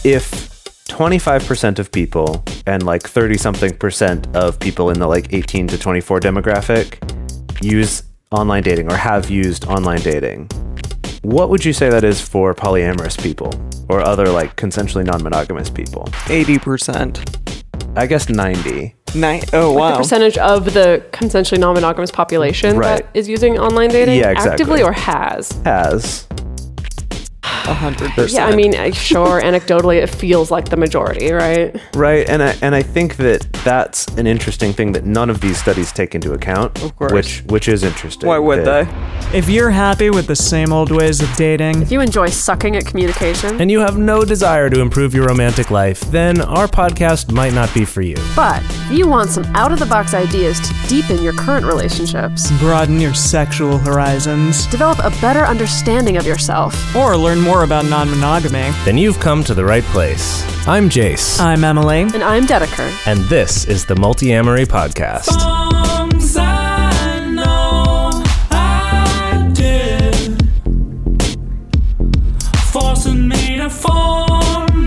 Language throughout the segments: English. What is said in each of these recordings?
if 25% of people and like 30-something% of people in the like 18 to 24 demographic use online dating or have used online dating, what would you say that is for polyamorous people or other like consensually non-monogamous people? 80%. I guess 90. Oh, wow. The percentage of the consensually non-monogamous population that is using online dating actively or has? Has. 100%. Yeah, I mean, sure, anecdotally, it feels like the majority, right? Right, and I think that that's an interesting thing that none of these studies take into account, of course. which is interesting. Why would they? If you're happy with the same old ways of dating, if you enjoy sucking at communication, and you have no desire to improve your romantic life, then our podcast might not be for you. But if you want some out-of-the-box ideas to deepen your current relationships, broaden your sexual horizons, develop a better understanding of yourself, or learn more about non-monogamy, then you've come to the right place. I'm Jace. I'm Emily. And I'm Dedeker. And this is the Multiamory Podcast. Songs I know I did, forcing me to form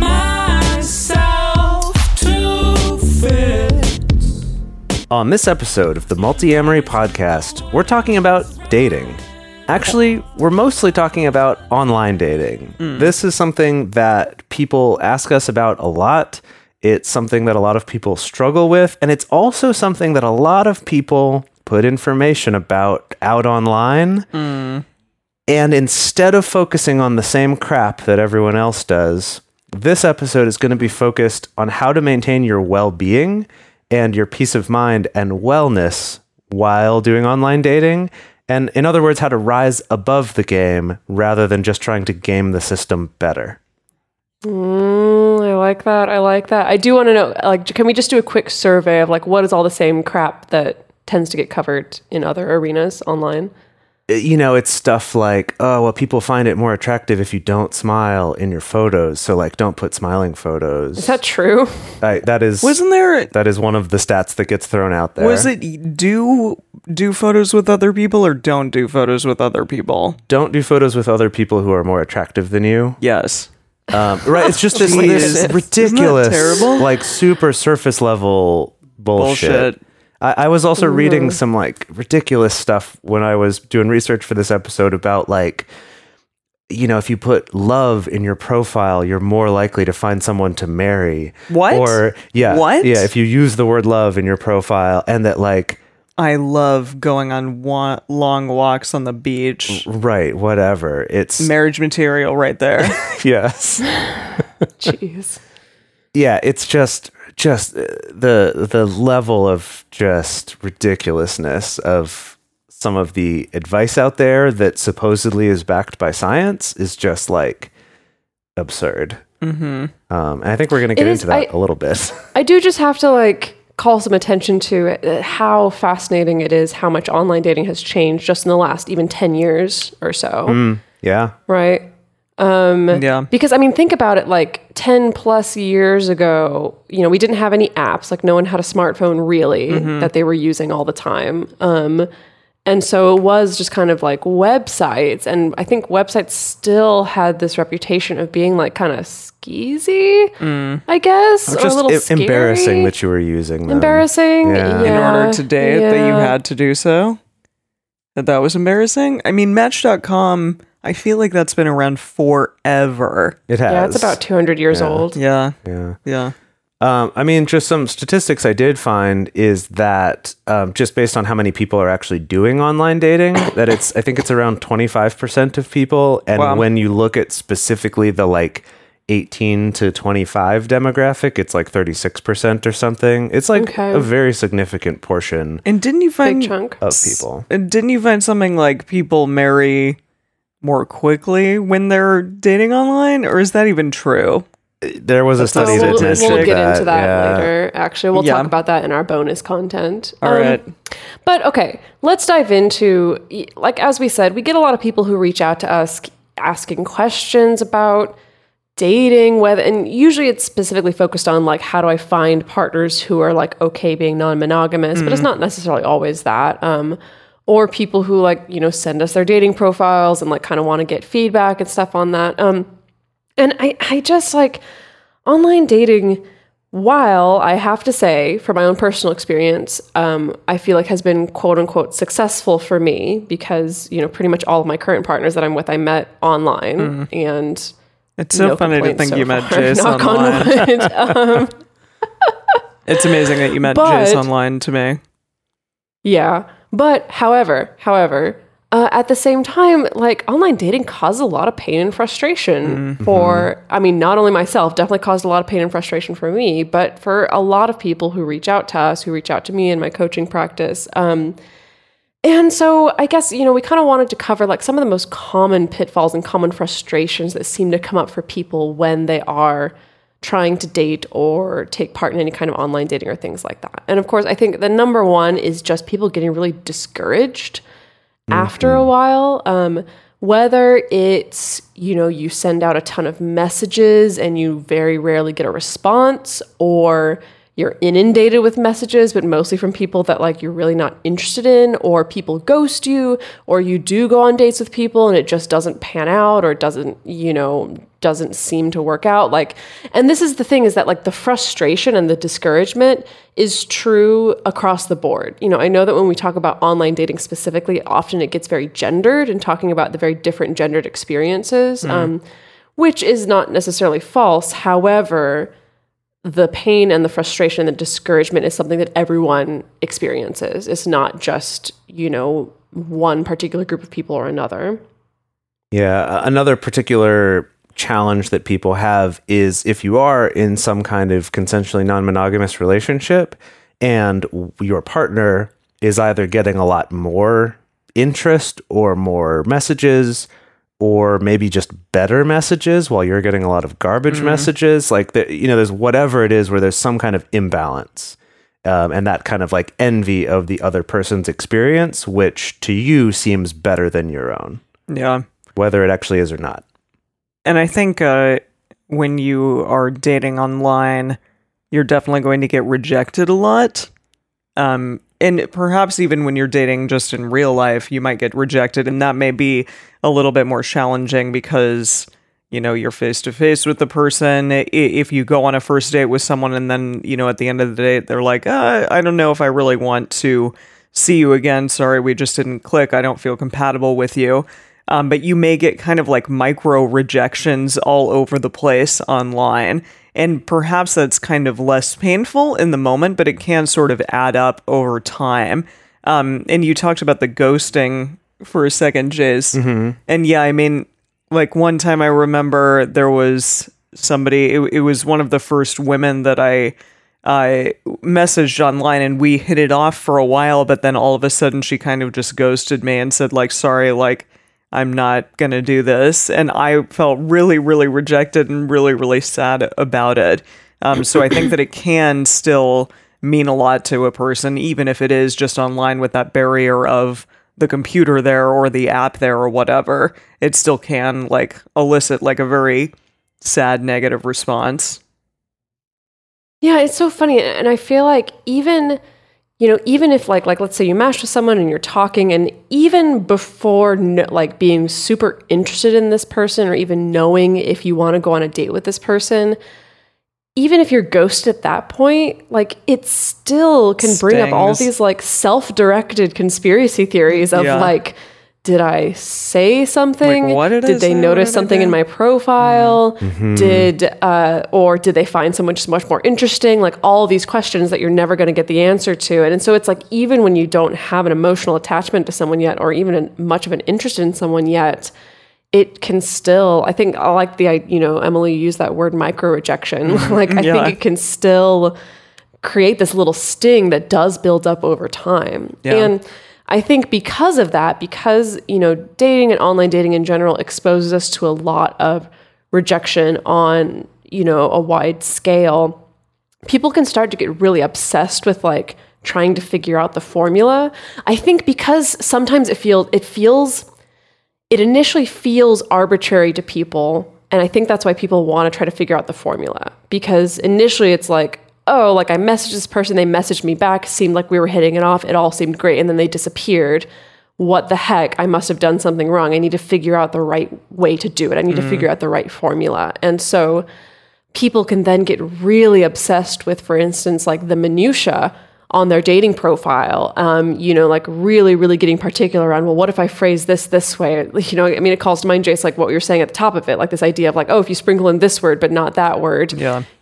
myself to fit. On this episode of the Multiamory Podcast, we're talking about dating. Actually, we're mostly talking about online dating. This is something that people ask us about a lot. It's something that a lot of people struggle with, and it's also something that a lot of people put information about out online. And instead of focusing on the same crap that everyone else does, this episode is going to be focused on how to maintain your well-being and your peace of mind and wellness while doing online dating. And in other words, how to rise above the game rather than just trying to game the system better. I like that. I do want to know, like, can we just do a quick survey of like, what is all the same crap that tends to get covered in other arenas online? You know, it's stuff like, oh, well, people find it more attractive if you don't smile in your photos. So like, don't put smiling photos. Is that true? That is one of the stats that gets thrown out there. Was it do photos with other people or don't do photos with other people? Don't do photos with other people who are more attractive than you. Yes. Right. It's just this ridiculous, Isn't that terrible? like super surface level bullshit. I was also reading some like ridiculous stuff when I was doing research for this episode about like, you know, if you put love in your profile, you're more likely to find someone to marry. What? Or What? Yeah, if you use the word love in your profile, and that like, I love going on long walks on the beach. Right, whatever. It's marriage material right there. Yes. Jeez. Yeah, it's just the level of just ridiculousness of some of the advice out there that supposedly is backed by science is just like absurd. And I think we're going to get into that a little bit. I do just have to like call some attention to how fascinating it is how much online dating has changed just in the last even 10 years or so. Yeah. Right. Yeah. Because I mean, think about it, like 10 plus years ago, you know, we didn't have any apps, like no one had a smartphone really that they were using all the time. And so it was just kind of like websites. And I think websites still had this reputation of being like kind of skeezy, I guess, or a little scary. Embarrassing that you were using them. Embarrassing. Yeah. In order to date that you had to do so. That was embarrassing. I mean, Match.com, I feel like that's been around forever. It has. Yeah, it's about 200 years old. Yeah. Yeah. I mean, just some statistics I did find is that just based on how many people are actually doing online dating, that I think it's around 25% of people. And when you look at specifically the like 18 to 25 demographic, it's like 36% or something. It's like a very significant portion. And didn't you find big chunk of people? And didn't you find something like people marry more quickly when they're dating online, or is that even true? There was a study that we'll get into that yeah. later. Actually, we'll talk about that in our bonus content. All right. But okay, let's dive into, like, as we said, we get a lot of people who reach out to us asking questions about dating, and usually it's specifically focused on like, how do I find partners who are like okay being non-monogamous, but it's not necessarily always that. Or people who like, you know, send us their dating profiles and like kind of want to get feedback and stuff on that. And I just like, online dating, while I have to say, from my own personal experience, I feel like has been quote unquote successful for me because, pretty much all of my current partners that I'm with, I met online, and It's so funny to think you met Jace Knock online. on wood. It's amazing that you met Jace online to me. Yeah. But however, at the same time, like online dating caused a lot of pain and frustration for, not only myself, definitely caused a lot of pain and frustration for me, but for a lot of people who reach out to us, who reach out to me in my coaching practice. And so I guess, we kind of wanted to cover like some of the most common pitfalls and common frustrations that seem to come up for people when they are trying to date or take part in any kind of online dating or things like that. And of course, I think the number one is just people getting really discouraged after a while, whether it's, you send out a ton of messages and you very rarely get a response, or you're inundated with messages, but mostly from people that like you're really not interested in, or people ghost you, or you do go on dates with people and it just doesn't pan out, or doesn't seem to work out. And this is the thing, is that like the frustration and the discouragement is true across the board. I know that when we talk about online dating specifically, often it gets very gendered and talking about the very different gendered experiences, which is not necessarily false. However, the pain and the frustration and the discouragement is something that everyone experiences. It's not just, one particular group of people or another. Yeah. Another particular challenge that people have is if you are in some kind of consensually non-monogamous relationship and your partner is either getting a lot more interest or more messages, or maybe just better messages while you're getting a lot of garbage messages, like there's whatever it is where there's some kind of imbalance, and that kind of like envy of the other person's experience, which to you seems better than your own. Yeah. Whether it actually is or not. And I think when you are dating online, you're definitely going to get rejected a lot. And perhaps even when you're dating just in real life, you might get rejected. And that may be a little bit more challenging because, you're face to face with the person. If you go on a first date with someone and then, at the end of the date, they're like, I don't know if I really want to see you again. Sorry, we just didn't click. I don't feel compatible with you. But you may get kind of like micro rejections all over the place online. And perhaps that's kind of less painful in the moment, but it can sort of add up over time. And you talked about the ghosting for a second, Jace. And yeah, like one time I remember there was somebody, it was one of the first women that I messaged online, and we hit it off for a while, but then all of a sudden she kind of just ghosted me and said like, sorry, like, I'm not going to do this. And I felt really, really rejected and really, really sad about it. So I think that it can still mean a lot to a person, even if it is just online with that barrier of the computer there or the app there or whatever. It still can like elicit like a very sad, negative response. Yeah, it's so funny. And I feel like even if like let's say you match with someone and you're talking, and even before being super interested in this person or even knowing if you want to go on a date with this person, even if you're ghosted at that point, like it still can bring up all these like self-directed conspiracy theories of like, did I say something? Like, what did I they say? notice something in my profile? Did they find someone just much more interesting? Like all these questions that you're never going to get the answer to. And so it's like, even when you don't have an emotional attachment to someone yet, or even much of an interest in someone yet, it can still, I think I like Emily used that word micro rejection. Like I think it can still create this little sting that does build up over time. Yeah. And I think because of that, dating and online dating in general exposes us to a lot of rejection on, a wide scale, people can start to get really obsessed with like trying to figure out the formula. I think because sometimes it initially feels arbitrary to people. And I think that's why people want to try to figure out the formula, because initially it's like, oh, like I messaged this person, they messaged me back, seemed like we were hitting it off, it all seemed great, and then they disappeared. What the heck? I must have done something wrong. I need to figure out the right way to do it. I need to figure out the right formula. And so people can then get really obsessed with, for instance, like the minutia on their dating profile, like really, really getting particular on, well, what if I phrase this way? It calls to mind, Jace, like what you were saying at the top of it, like this idea of like, oh, if you sprinkle in this word, but not that word,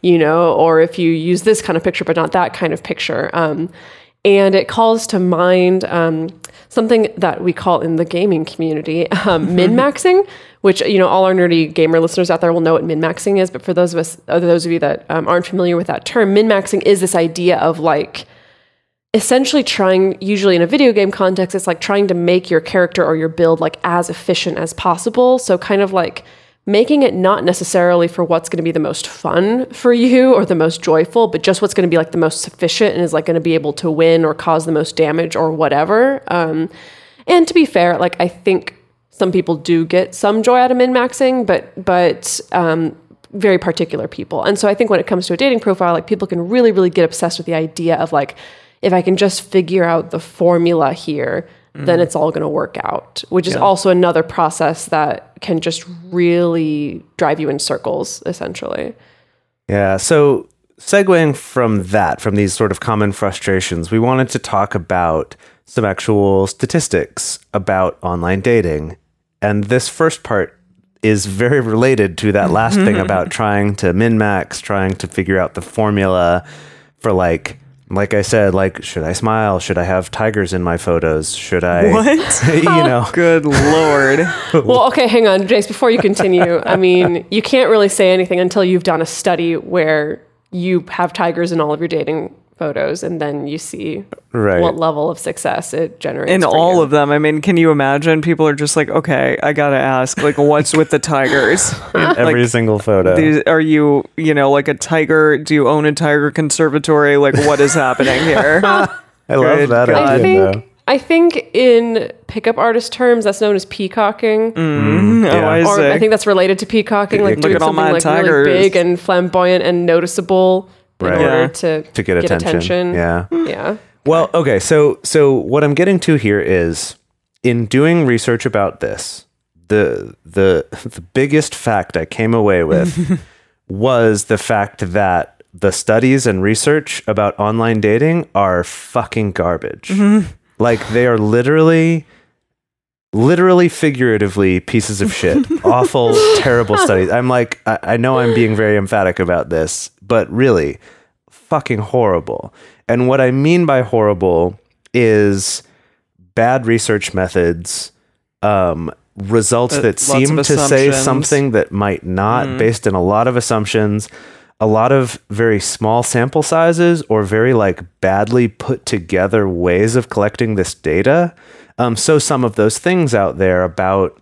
or if you use this kind of picture, but not that kind of picture. And it calls to mind something that we call in the gaming community min-maxing, which, all our nerdy gamer listeners out there will know what min-maxing is. But for those of you that aren't familiar with that term, min-maxing is this idea of like, essentially trying, usually in a video game context, it's like trying to make your character or your build like as efficient as possible. So kind of like making it not necessarily for what's going to be the most fun for you or the most joyful, but just what's going to be like the most sufficient and is like going to be able to win or cause the most damage or whatever. And to be fair, like I think some people do get some joy out of min-maxing, but very particular people. And so I think when it comes to a dating profile, like people can really, really get obsessed with the idea of like, if I can just figure out the formula here, then it's all going to work out, which is also another process that can just really drive you in circles, essentially. Yeah. So segueing from these sort of common frustrations, we wanted to talk about some actual statistics about online dating. And this first part is very related to that last thing about trying to min-max, trying to figure out the formula for like I said, like, should I smile? Should I have tigers in my photos? Should I, What? Good Lord. Well, okay, hang on, Jace, before you continue, I mean, you can't really say anything until you've done a study where you have tigers in all of your dating photos and then you see what level of success it generates. In all of them. I mean, can you imagine? People are just like, okay, I gotta ask, like, what's with the tigers? Every single photo. Are you, like a tiger? Do you own a tiger conservatory? Like, what is happening here? I love that idea, though. I think in pickup artist terms, that's known as peacocking. I think that's related to peacocking, like doing something like really big and flamboyant and noticeable in order to get attention. Yeah. Well, okay. So what I'm getting to here is, in doing research about this, the biggest fact I came away with was the fact that the studies and research about online dating are fucking garbage. Like they are literally figuratively pieces of shit. Awful, terrible studies. I'm like, I know I'm being very emphatic about this, but really fucking horrible. And what I mean by horrible is bad research methods, results that seem to say something that might not, based on a lot of assumptions, a lot of very small sample sizes, or very like badly put together ways of collecting this data. So some of those things out there about,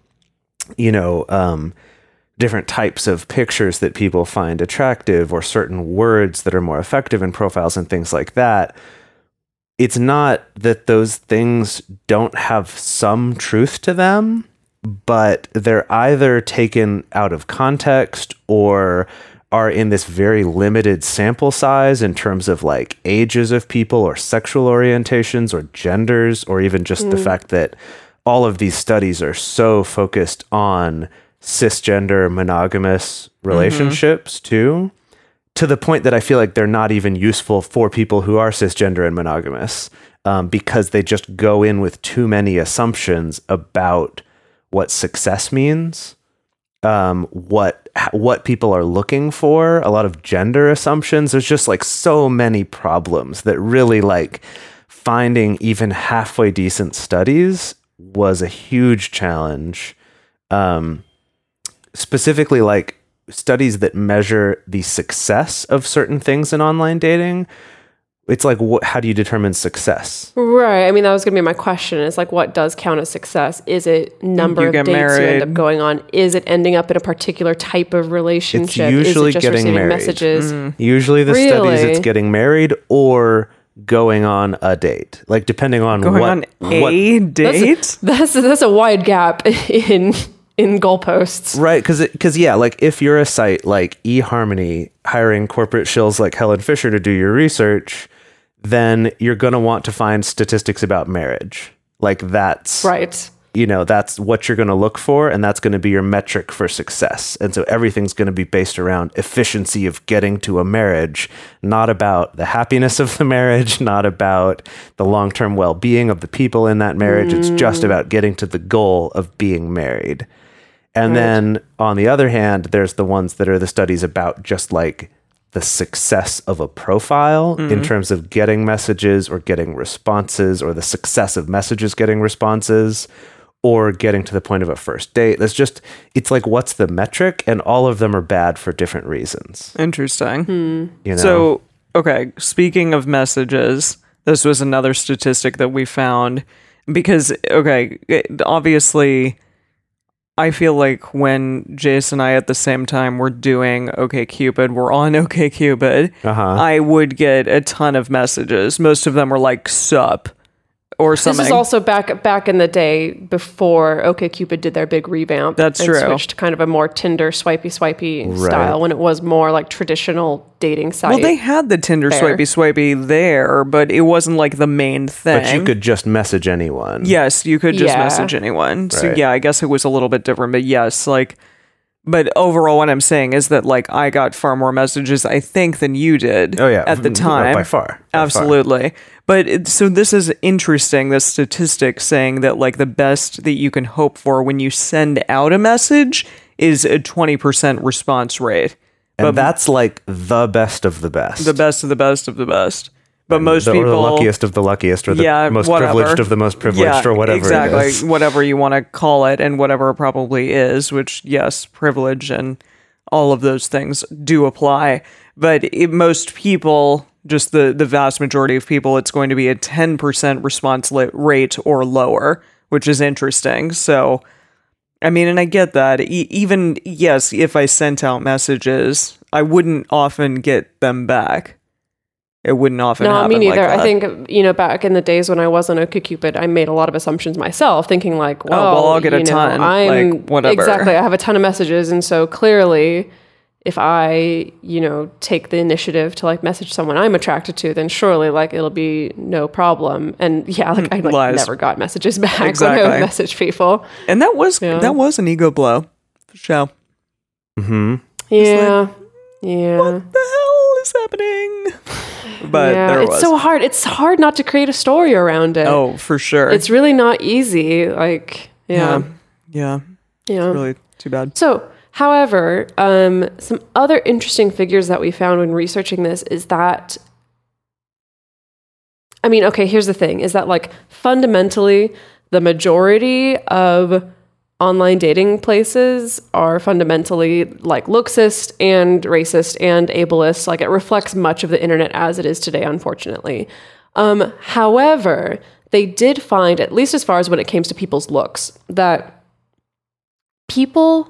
different types of pictures that people find attractive, or certain words that are more effective in profiles and things like that. It's not that those things don't have some truth to them, but they're either taken out of context or are in this very limited sample size in terms of like ages of people or sexual orientations or genders, or even just the fact that all of these studies are so focused on cisgender monogamous relationships too, to the point that I feel like they're not even useful for people who are cisgender and monogamous, because they just go in with too many assumptions about what success means, what people are looking for, a lot of gender assumptions. There's just like so many problems that really like finding even halfway decent studies was a huge challenge. Specifically like studies that measure the success of certain things in online dating. It's like, how do you determine success? Right. I mean, that was going to be my question. It's like, what does count as success? Is it number of dates you end up going on? Is it ending up in a particular type of relationship? It's usually is it just getting receiving married. Messages? Usually the studies, it's getting married or going on a date. Like depending on date. That's a wide gap in goalposts. Right, because like if you're a site like eHarmony hiring corporate shills like Helen Fisher to do your research, then you're going to want to find statistics about marriage. Like that's right. that's what you're going to look for, and that's going to be your metric for success. And so everything's going to be based around efficiency of getting to a marriage, not about the happiness of the marriage, not about the long-term well-being of the people in that marriage. It's just about getting to the goal of being married. And then on the other hand, there's the ones that are the studies about just like the success of a profile in terms of getting messages or getting responses, or the success of messages getting responses, or getting to the point of a first date. It's like, what's the metric? And all of them are bad for different reasons. Interesting. You know? So, okay, speaking of messages, this was another statistic that we found because, okay, obviously, I feel like when Jace and I at the same time were doing OkCupid, we're on OkCupid, I would get a ton of messages. Most of them were like, sup, or something. This is also back in the day before OkCupid did their big revamp. That's and true. Switched to kind of a more Tinder swipey style when it was more like traditional dating site. Well, they had the Tinder swipey there, but it wasn't like the main thing. But you could just message anyone. Yes, you could just Yeah. message anyone. So Right. yeah, I guess it was a little bit different, but yes, like, but overall what I'm saying is that like I got far more messages, I think, than you did Oh, yeah. at the time. By far. Absolutely. But so this is interesting, the statistic saying that like the best that you can hope for when you send out a message is a 20% response rate. And that's like the best of the best. The best of the best of the best. But most Or people, the luckiest of the luckiest, or the most whatever. privileged of the most privileged, or whatever exactly, it is. whatever you want to call it, and whatever it probably is, which, yes, privilege and all of those things do apply. But most people, just the vast majority of people, it's going to be a 10% response rate or lower, which is interesting. So, I mean, and I get that. Even, yes, if I sent out messages, I wouldn't often get them back. It wouldn't often happen. No, me neither. Like that. I think, back in the days when I was on OkCupid, I made a lot of assumptions myself, thinking like, well, I'll get a ton, like, whatever. Exactly. I have a ton of messages. And so clearly, if I, take the initiative to like message someone I'm attracted to, then surely like it'll be no problem. And yeah, like I Lies. never got messages back when I Exactly. would message people. And that was an ego blow. For sure. Mm-hmm. Yeah. Yeah. What the hell is happening? But yeah, there it's was. so hard. It's hard not to create a story around it. Oh, for sure. It's really not easy. Like, yeah. Yeah. Yeah. Really too bad. So, however, some other interesting figures that we found when researching this is that, I mean, okay, here's the thing, is that like fundamentally the majority of online dating places are fundamentally like looksist and racist and ableist. Like it reflects much of the internet as it is today, unfortunately. However, they did find, at least as far as when it came to people's looks, that people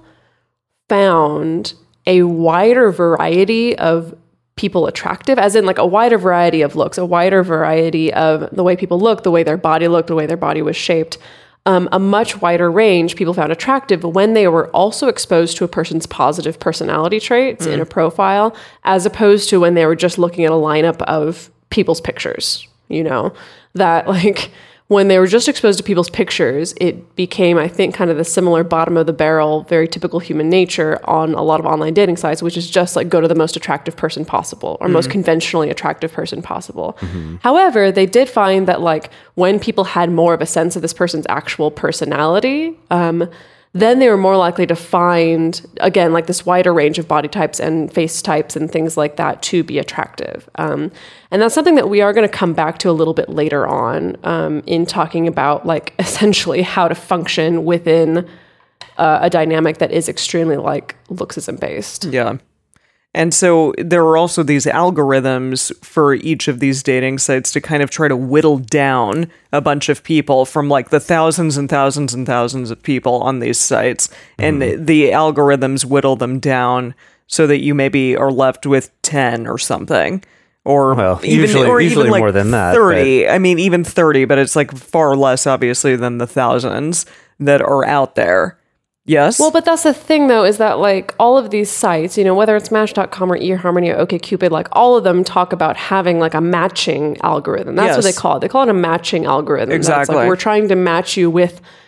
found a wider variety of people attractive, as in like a wider variety of looks, a wider variety of the way people look, the way their body looked, the way their body was shaped. A much wider range people found attractive when they were also exposed to a person's positive personality traits in a profile, as opposed to when they were just looking at a lineup of people's pictures, that like when they were just exposed to people's pictures, it became, I think, kind of the similar bottom of the barrel, very typical human nature on a lot of online dating sites, which is just like go to the most attractive person possible or most conventionally attractive person possible. However, they did find that like when people had more of a sense of this person's actual personality, then they were more likely to find, again, like this wider range of body types and face types and things like that to be attractive. And that's something that we are going to come back to a little bit later on in talking about like essentially how to function within a dynamic that is extremely like looksism based. Yeah. And so there are also these algorithms for each of these dating sites to kind of try to whittle down a bunch of people from like the thousands and thousands and thousands of people on these sites. And the algorithms whittle them down so that you maybe are left with 10 or something. Or Well, even, usually like more than that, 30. I mean, even 30, but it's like far less, obviously, than the thousands that are out there. Yes? Well, but that's the thing, though, is that like all of these sites, whether it's Match.com or eHarmony or OkCupid, like all of them talk about having like a matching algorithm. That's what they Yes. call it. They call it a matching algorithm. That's Exactly. like we're trying to match you with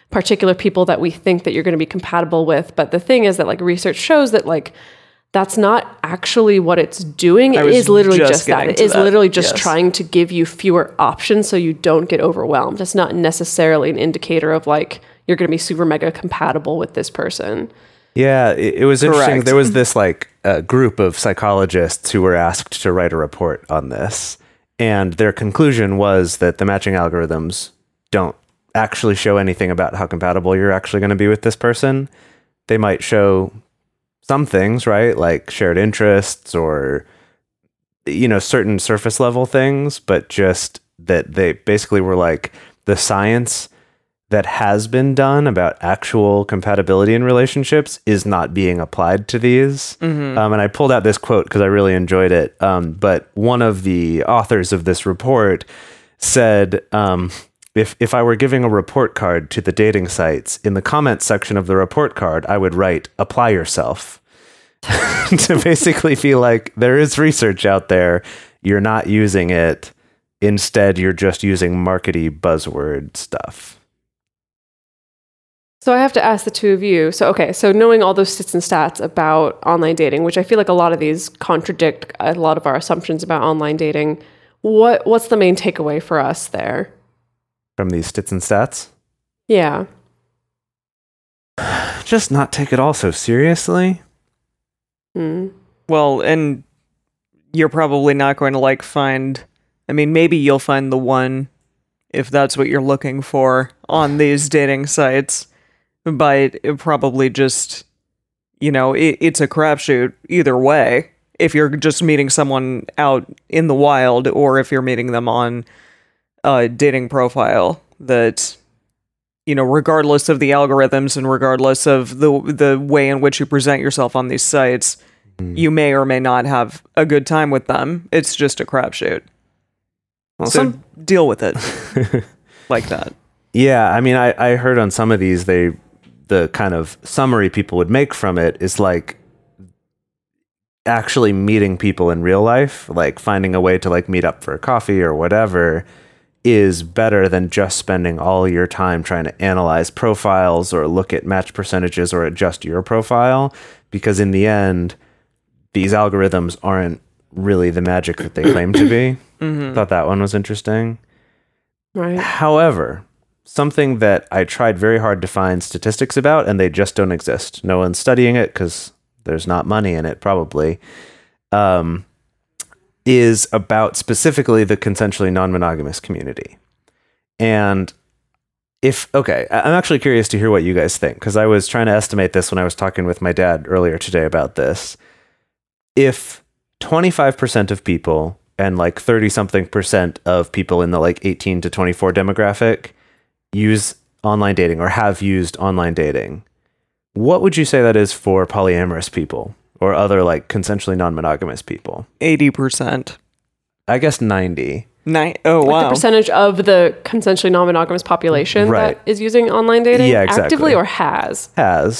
particular people that we think that you're going to be compatible with. But the thing is that like research shows that like that's not actually what it's doing. It was is literally just just that. getting It to is that. literally just Yes. trying to give you fewer options so you don't get overwhelmed. It's not necessarily an indicator of like you're going to be super mega compatible with this person. Yeah, it was interesting. Correct. There was this like group of psychologists who were asked to write a report on this, and their conclusion was that the matching algorithms don't actually show anything about how compatible you're actually going to be with this person. They might show some things, right? Like shared interests or, you know, certain surface level things, but just that they basically were like the science that has been done about actual compatibility in relationships is not being applied to these. And I pulled out this quote because I really enjoyed it. But one of the authors of this report said, if I were giving a report card to the dating sites, in the comments section of the report card, I would write, apply yourself. To basically feel like there is research out there. You're not using it. Instead, you're just using markety buzzword stuff. So I have to ask the two of you. So knowing all those stats and stats about online dating, which I feel like a lot of these contradict a lot of our assumptions about online dating, what's the main takeaway for us there? From these stats and stats? Yeah. Just not take it all so seriously. Well, and you're probably not going to like find, I mean, maybe you'll find the one if that's what you're looking for on these dating sites, but it probably just, you know, it's a crapshoot either way. If you're just meeting someone out in the wild or if you're meeting them on a dating profile, that, you know, regardless of the algorithms and regardless of the way in which you present yourself on these sites, you may or may not have a good time with them. It's just a crapshoot. Well, So deal with it like that. Yeah, I mean, I heard on some of these, the kind of summary people would make from it is like actually meeting people in real life, like finding a way to like meet up for a coffee or whatever is better than just spending all your time trying to analyze profiles or look at match percentages or adjust your profile, because in the end, these algorithms aren't really the magic that they claim to be. Thought that one was interesting. Right. However, something that I tried very hard to find statistics about, and they just don't exist. No one's studying it because there's not money in it, probably, is about specifically the consensually non-monogamous community. And I'm actually curious to hear what you guys think, because I was trying to estimate this when I was talking with my dad earlier today about this. If 25% of people and like 30-something% of people in the like 18 to 24 demographic use online dating or have used online dating, what would you say that is for polyamorous people or other like consensually non-monogamous people? 80%. I guess 90. Oh, Like wow. the percentage of the consensually non-monogamous population Right. that is using online dating Yeah, exactly. actively or has.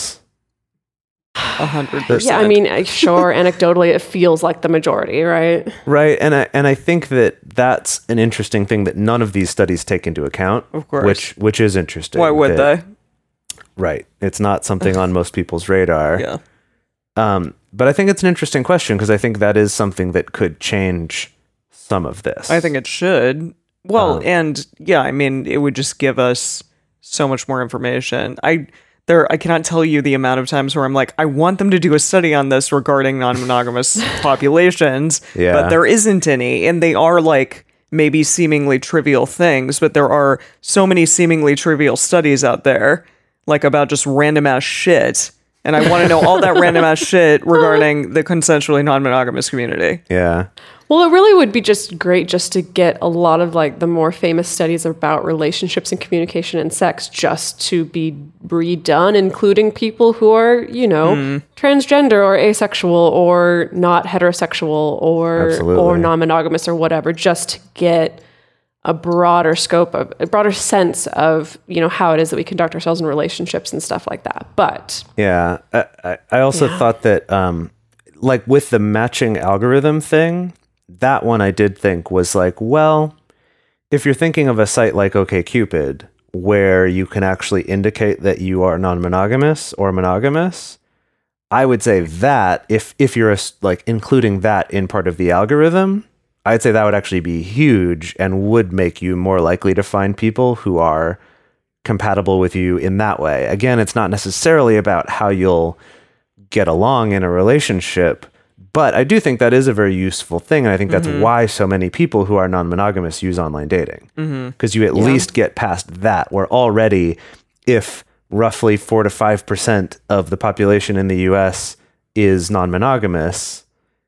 100%. Yeah, I mean, sure, anecdotally, it feels like the majority, right? Right. And I think that that's an interesting thing that none of these studies take into account. Of course. Which is interesting. Why would that- they? Right. It's not something on most people's radar. Yeah. But I think it's an interesting question because I think that is something that could change some of this. I think it should. Well, and yeah, I mean, it would just give us so much more information. I cannot tell you the amount of times where I'm like, I want them to do a study on this regarding non-monogamous populations, Yeah. but there isn't any, and they are like maybe seemingly trivial things, but there are so many seemingly trivial studies out there, like about just random ass shit, and I want to know all that random ass shit regarding the consensually non-monogamous community. Yeah. Well, it really would be just great just to get a lot of like the more famous studies about relationships and communication and sex just to be redone, including people who are, you know, transgender or asexual or not heterosexual or Absolutely. non-monogamous or whatever, just to get a broader scope of a broader sense of, you know, how it is that we conduct ourselves in relationships and stuff like that. But Yeah. I also thought that, like with the matching algorithm thing, that one I did think was like, well, if you're thinking of a site like OkCupid where you can actually indicate that you are non-monogamous or monogamous, I would say that if you're like including that in part of the algorithm, I'd say that would actually be huge and would make you more likely to find people who are compatible with you in that way. Again, it's not necessarily about how you'll get along in a relationship, but I do think that is a very useful thing. And I think that's why so many people who are non-monogamous use online dating. Because you at least get past that, where already if roughly 4 to 5% of the population in the US is non-monogamous,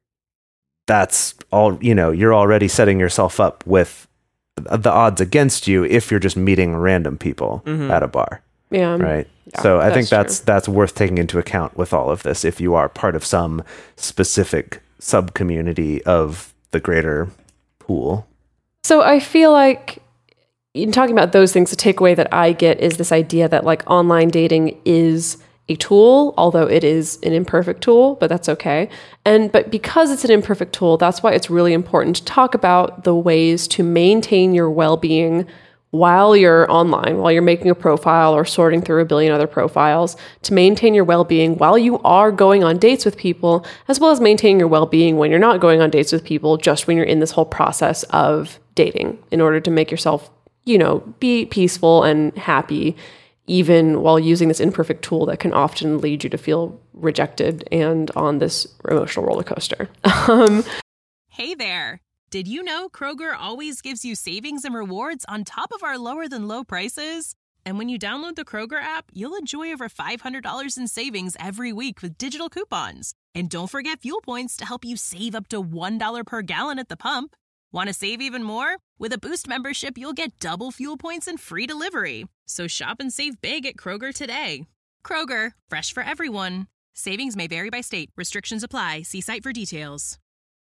that's all, you're already setting yourself up with the odds against you if you're just meeting random people at a bar. Yeah. Right. Yeah, So I think that's that's worth taking into account with all of this if you are part of some specific sub community of the greater pool. So I feel like in talking about those things, the takeaway that I get is this idea that like online dating is a tool, although it is an imperfect tool, but that's okay. But because it's an imperfect tool, that's why it's really important to talk about the ways to maintain your well-being while you're online, while you're making a profile or sorting through a billion other profiles, to maintain your well-being while you are going on dates with people, as well as maintaining your well-being when you're not going on dates with people, just when you're in this whole process of dating, in order to make yourself, be peaceful and happy, even while using this imperfect tool that can often lead you to feel rejected and on this emotional roller coaster. Hey there. Did you know Kroger always gives you savings and rewards on top of our lower than low prices? And when you download the Kroger app, you'll enjoy over $500 in savings every week with digital coupons. And don't forget fuel points to help you save up to $1 per gallon at the pump. Want to save even more? With a Boost membership, you'll get double fuel points and free delivery. So shop and save big at Kroger today. Kroger, fresh for everyone. Savings may vary by state. Restrictions apply. See site for details.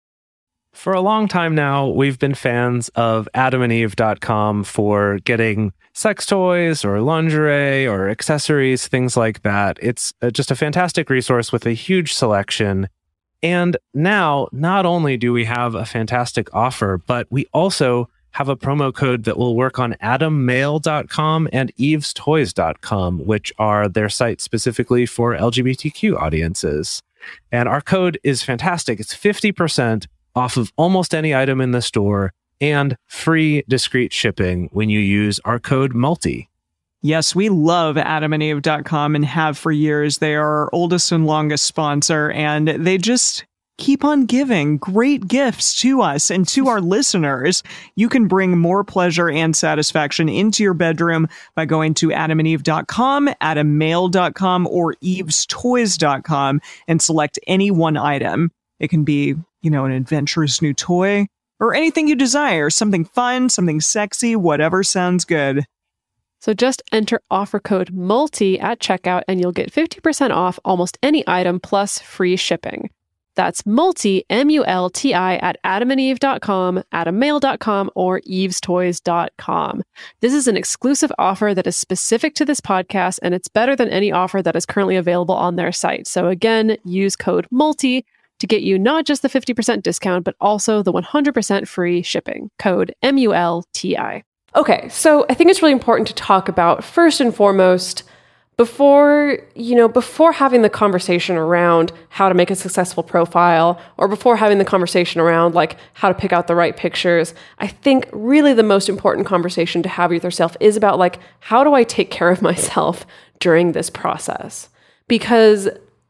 For a long time now, we've been fans of adamandeve.com for getting sex toys or lingerie or accessories, things like that. It's just a fantastic resource with a huge selection. And now, not only do we have a fantastic offer, but we also have a promo code that will work on adammail.com and evestoys.com, which are their sites specifically for LGBTQ audiences. And our code is fantastic. It's 50% off of almost any item in the store and free discreet shipping when you use our code MULTI. Yes, we love adamandeve.com and have for years. They are our oldest and longest sponsor, and they just keep on giving great gifts to us and to our listeners. You can bring more pleasure and satisfaction into your bedroom by going to adamandeve.com, adammail.com, or evestoys.com and select any one item. It can be, an adventurous new toy or anything you desire, something fun, something sexy, whatever sounds good. So just enter offer code MULTI at checkout and you'll get 50% off almost any item plus free shipping. That's MULTI, M-U-L-T-I, at adamandeve.com, adammail.com, or evestoys.com. This is an exclusive offer that is specific to this podcast, and it's better than any offer that is currently available on their site. So again, use code MULTI to get you not just the 50% discount, but also the 100% free shipping. Code MULTI. Okay, so I think it's really important to talk about, first and foremost, before having the conversation around how to make a successful profile, or before having the conversation around like how to pick out the right pictures, I think really the most important conversation to have with yourself is about like, how do I take care of myself during this process? Because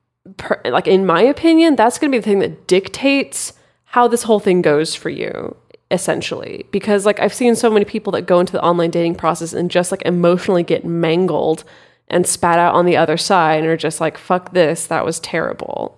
in my opinion, that's going to be the thing that dictates how this whole thing goes for you, essentially. Because like I've seen so many people that go into the online dating process and just like emotionally get mangled and spat out on the other side and are just like, fuck this, that was terrible.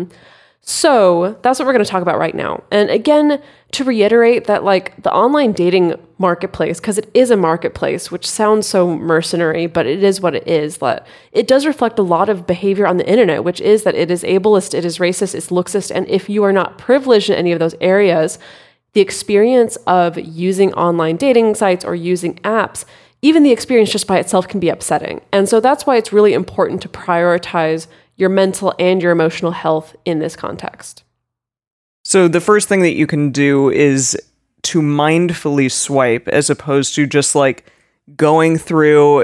So that's what we're going to talk about right now. And again, to reiterate that like the online dating marketplace, because it is a marketplace, which sounds so mercenary, but it is what it is. That it does reflect a lot of behavior on the internet, which is that it is ableist, it is racist, it's lookist. And if you are not privileged in any of those areas, the experience of using online dating sites or using apps, even the experience just by itself can be upsetting. And so that's why it's really important to prioritize your mental and your emotional health in this context. So the first thing that you can do is to mindfully swipe as opposed to just like going through,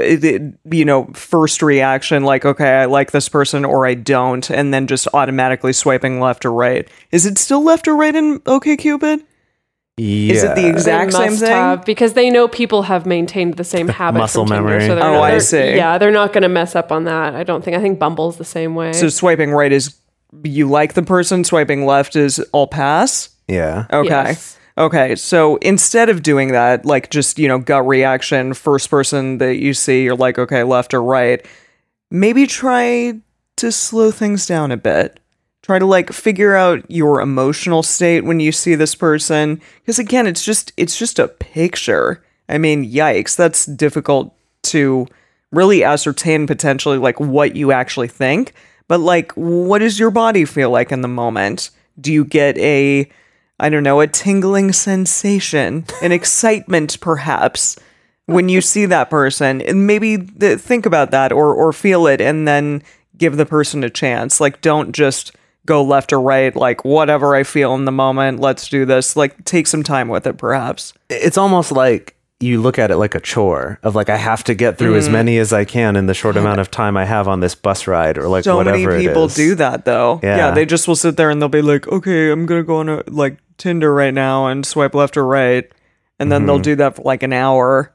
first reaction, like, okay, I like this person or I don't, and then just automatically swiping left or right. Is it still left or right in OkCupid? Yeah. Is it the exact They same must thing? have, because they know people have maintained the same habit. Muscle from Tinder, memory. So they're Oh, not- I they're- see. Yeah, they're not going to mess up on that. I don't think. I think Bumble's the same way. So swiping right is you like the person, swiping left is all pass? Yeah. Okay. Yes. Okay, so instead of doing that, like just, gut reaction, first person that you see, you're like, okay, left or right, maybe try to slow things down a bit. Try to like figure out your emotional state when you see this person. Because again, it's just a picture. I mean, yikes, that's difficult to really ascertain potentially like what you actually think. But like, what does your body feel like in the moment? Do you get a tingling sensation, an excitement perhaps when you see that person? And maybe think about that or feel it and then give the person a chance. Like, don't just go left or right, like whatever I feel in the moment, let's do this. Like, take some time with it perhaps. It's almost like you look at it like a chore of like, I have to get through as many as I can in the short amount of time I have on this bus ride or like So whatever many people it is. do that though. Yeah. They just will sit there and they'll be like, okay, I'm gonna go on a like Tinder right now and swipe left or right, and then they'll do that for like an hour.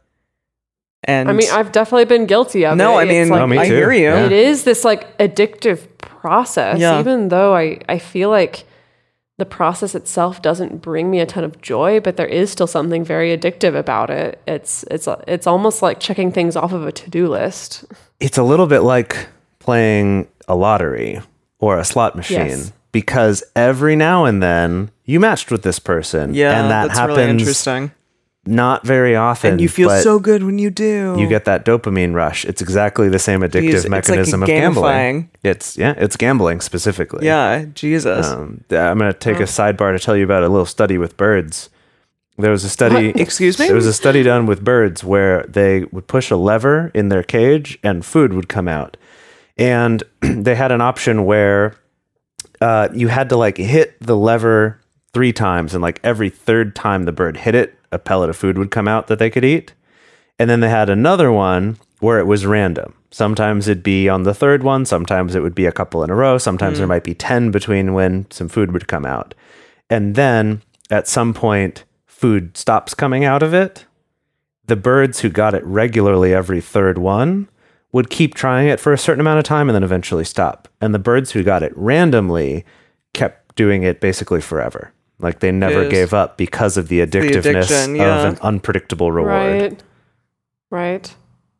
And I mean, I've definitely been guilty of it. no, I It's mean, like, Oh, me I too. hear you. Yeah. it is this like addictive process. Yeah. Even though I feel like the process itself doesn't bring me a ton of joy, but there is still something very addictive about it. It's almost like checking things off of a to-do list. It's a little bit like playing a lottery or a slot machine Yes. because every now and then you matched with this person. Yeah, and that that's happens really interesting. not very often. And you feel but so good when you do. you get that dopamine rush. It's exactly the same addictive Jeez, it's like mechanism of gamifying. gambling. It's gambling specifically. Yeah, Jesus. I'm going to take a sidebar to tell you about a little study with birds. There was a study. Excuse me? There was a study done with birds where they would push a lever in their cage and food would come out. And they had an option where you had to like hit the lever 3 times, and like every third time the bird hit it, a pellet of food would come out that they could eat. And then they had another one where it was random. Sometimes it'd be on the third one, sometimes it would be a couple in a row, sometimes there might be 10 between when some food would come out. And then at some point, food stops coming out of it. The birds who got it regularly every third one would keep trying it for a certain amount of time and then eventually stop. And the birds who got it randomly kept doing it basically forever. Like they never Yes. gave up because of the addictiveness addiction, yeah. of an unpredictable reward. Right.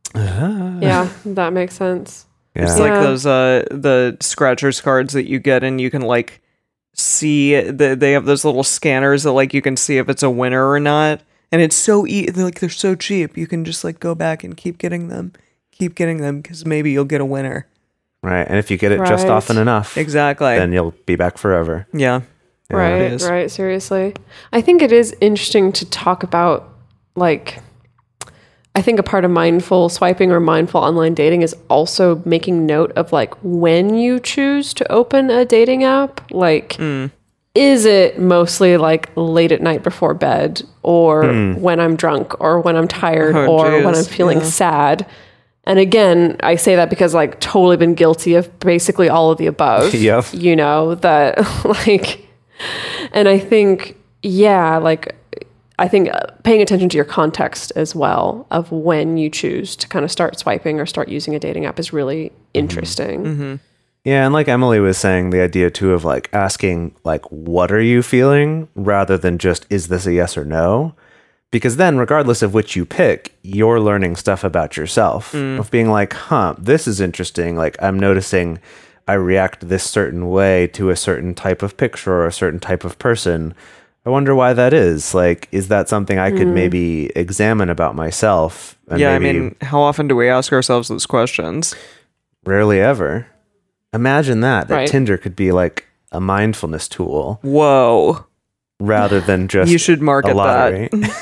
Yeah, that makes sense. Yeah. It's like those the scratchers cards that you get, and you can like see they have those little scanners that like you can see if it's a winner or not. And it's so they're so cheap. You can just like go back and keep getting them because maybe you'll get a winner. Right. And if you get it just Right. often enough, Exactly. then you'll be back forever. Yeah. it Right, is. right, seriously. I think it is interesting to talk about, like, I think a part of mindful swiping or mindful online dating is also making note of, like, when you choose to open a dating app. Like, is it mostly, like, late at night before bed, or when I'm drunk, or when I'm tired, Oh, or when I'm geez, feeling yeah. sad? And again, I say that because like totally been guilty of basically all of the above. Yep. You know, that like, and I think, yeah, like, I think paying attention to your context as well of when you choose to kind of start swiping or start using a dating app is really interesting. Yeah, and like Emily was saying, the idea too of like asking like, what are you feeling, rather than just, is this a yes or no? Because then regardless of which you pick, you're learning stuff about yourself of being like, this is interesting. Like I'm noticing I react this certain way to a certain type of picture or a certain type of person. I wonder why that is. Like, is that something I could maybe examine about myself? And Yeah, I maybe mean, how often do we ask ourselves those questions? rarely ever. Imagine that Right. Tinder could be like a mindfulness tool Whoa. rather than just You should market a lottery.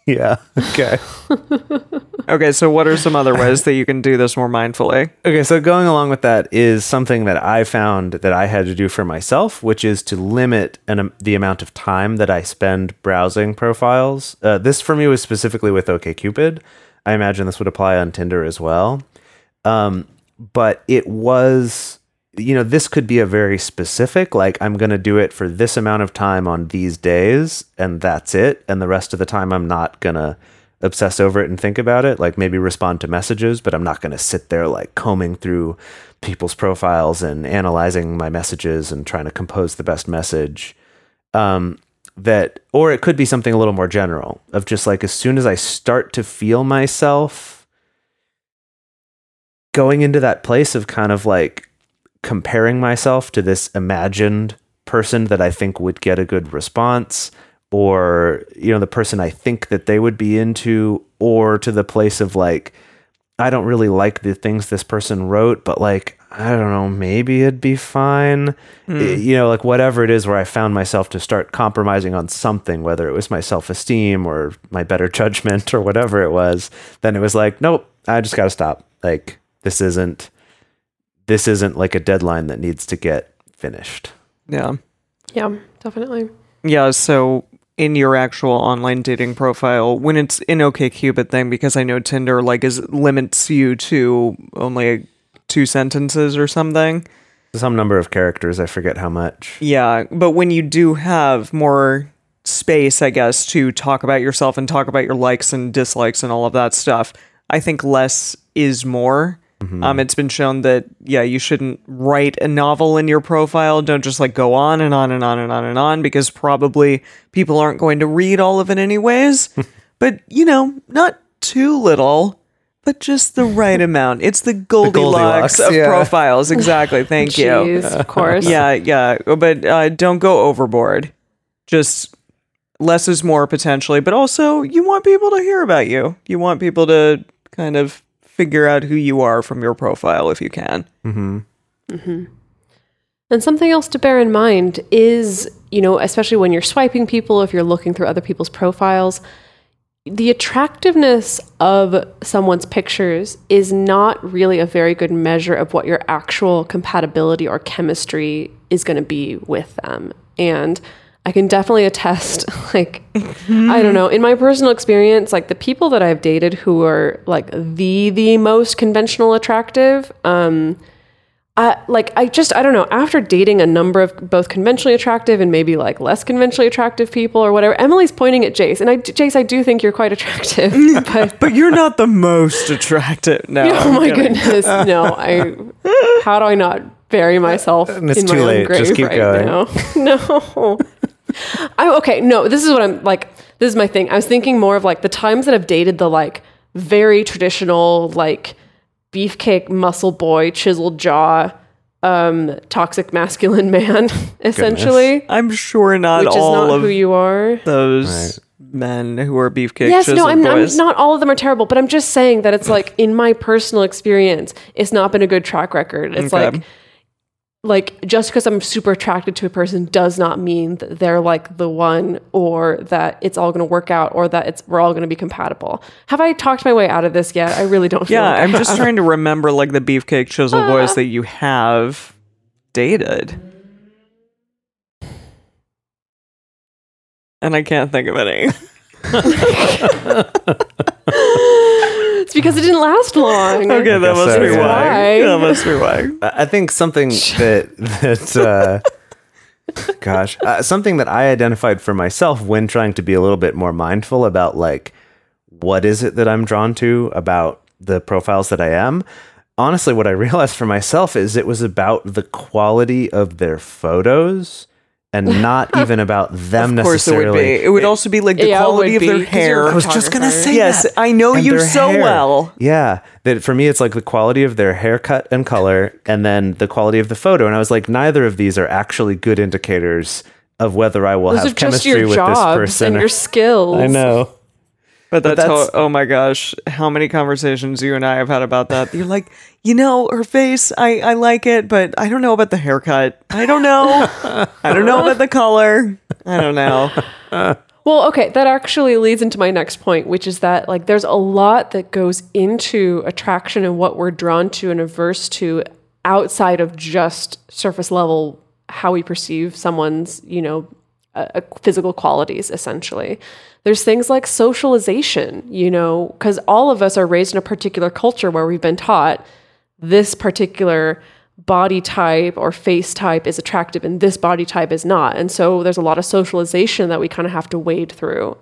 Yeah. Okay. Okay, so what are some other ways that you can do this more mindfully? Okay, so going along with that is something that I found that I had to do for myself, which is to limit the amount of time that I spend browsing profiles. This for me was specifically with OkCupid. I imagine this would apply on Tinder as well. But it was, this could be a very specific, like I'm going to do it for this amount of time on these days, and that's it. And the rest of the time, I'm not going to obsess over it and think about it, like maybe respond to messages, but I'm not going to sit there like combing through people's profiles and analyzing my messages and trying to compose the best message. Or it could be something a little more general of just like, as soon as I start to feel myself going into that place of kind of like comparing myself to this imagined person that I think would get a good response, or, the person I think that they would be into, or to the place of like, I don't really like the things this person wrote, but like, I don't know, maybe it'd be fine. Like whatever it is where I found myself to start compromising on something, whether it was my self-esteem or my better judgment or whatever it was, then it was like, nope, I just got to stop. Like, this isn't like a deadline that needs to get finished. Yeah. Yeah, definitely. Yeah, so in your actual online dating profile, when it's in OkCupid thing, because I know Tinder limits you to only 2 sentences or something. Some number of characters, I forget how much. Yeah, but when you do have more space, I guess, to talk about yourself and talk about your likes and dislikes and all of that stuff, I think less is more. It's been shown that, you shouldn't write a novel in your profile. Don't just like go on and on and on and on and on, because probably people aren't going to read all of it anyways. But, not too little, but just the right amount. It's the Goldilocks of profiles. Exactly. Thank you. Jeez, of course. Yeah. But don't go overboard. Just less is more potentially. But also, you want people to hear about you. You want people to kind of figure out who you are from your profile if you can. And something else to bear in mind is, especially when you're swiping people, if you're looking through other people's profiles, the attractiveness of someone's pictures is not really a very good measure of what your actual compatibility or chemistry is going to be with them. And I can definitely attest, I don't know, in my personal experience, like the people that I've dated who are like the most conventional attractive, I don't know, after dating a number of both conventionally attractive and maybe like less conventionally attractive people or whatever, Emily's pointing at Jace, and Jace, I do think you're quite attractive, but you're not the most attractive. No, oh my goodness, no, how do I not bury myself in my own grave just keep right going. now? No. This is what I'm like, this is my thing. I was thinking more of like the times that I've dated the like very traditional, like beefcake muscle boy, chiseled jaw, toxic masculine man, essentially. Goodness. I'm sure not which all is not of who you are. those men who are beefcake Yes, chiseled I'm boys. not all of them are terrible, but I'm just saying that it's like in my personal experience, it's not been a good track record. It's like just because I'm super attracted to a person does not mean that they're like the one, or that it's all going to work out, or that we're all going to be compatible. Have I talked my way out of this yet? I really don't feel like I'm just trying to remember like the beefcake chisel boys that you have dated. And I can't think of any. It's because it didn't last long. Okay, that must be why. That must be why. I think something something that I identified for myself when trying to be a little bit more mindful about like, what is it that I'm drawn to about the profiles that I am? Honestly, what I realized for myself is it was about the quality of their photos and not even about them of course necessarily. It would be. It would also be like the quality of their hair. I was just going to say yes, that. I know And you their so hair. well. Yeah. That for me, it's like the quality of their haircut and color, and then the quality of the photo. And I was like, neither of these are actually good indicators of whether I will Those are have just chemistry your with this jobs person. and your skills. I know. But that's that's- oh my gosh, how many conversations you and I have had about that. You're like, her face, I like it, but I don't know about the haircut. I don't know. I don't know about the color. I don't know. Well, okay, that actually leads into my next point, which is that like there's a lot that goes into attraction and what we're drawn to and averse to outside of just surface level how we perceive someone's, physical qualities, essentially. There's things like socialization, because all of us are raised in a particular culture where we've been taught this particular body type or face type is attractive and this body type is not. And so there's a lot of socialization that we kind of have to wade through.